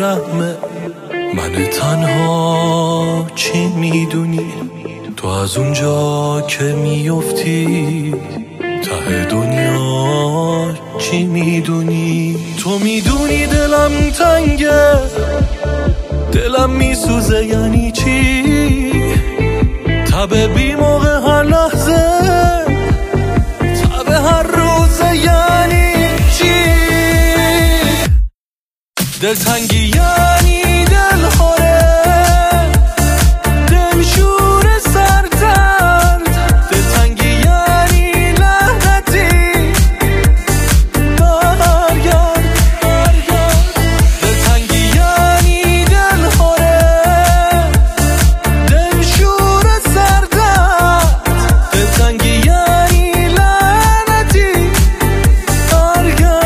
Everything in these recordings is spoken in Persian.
نمیفهمه من تنها چی میدونی. تو از اونجا که میفتی ته دنیا چی میدونی. تو میدونی دلم تنگه، دلم میسوزه یعنی چی. تب بی موقع هر لحظه، تب هر روزه یعنی چی. دلتنگی یعنی دل خوره، دل شور سردرد. دلتنگی یعنی لعنتی، برگرد برگرد. دلتنگی یعنی دل خوره، دل شور سردرد. دلتنگی یعنی لعنتی، برگرد.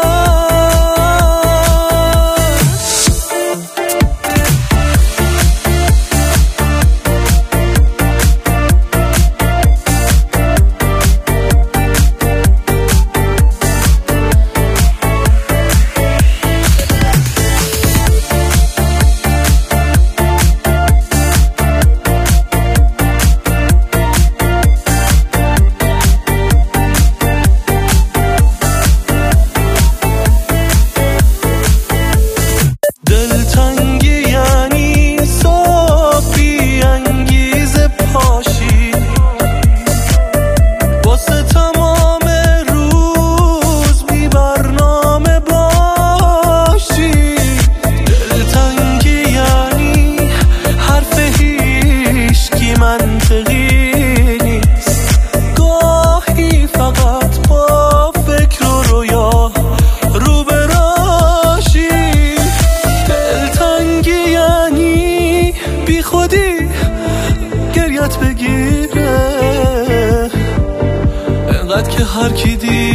دلتنگی یعنی صبح بی انگیزه پاشی، واسه تمام روز بی برنامه باشی. دلتنگی یعنی حرف هیچکی منطقی نیست، گاهی فقط با فکر و رویا رو به راشی. دلتنگی یعنی بی خودی گریت بگیره، انقدر که هر کی دید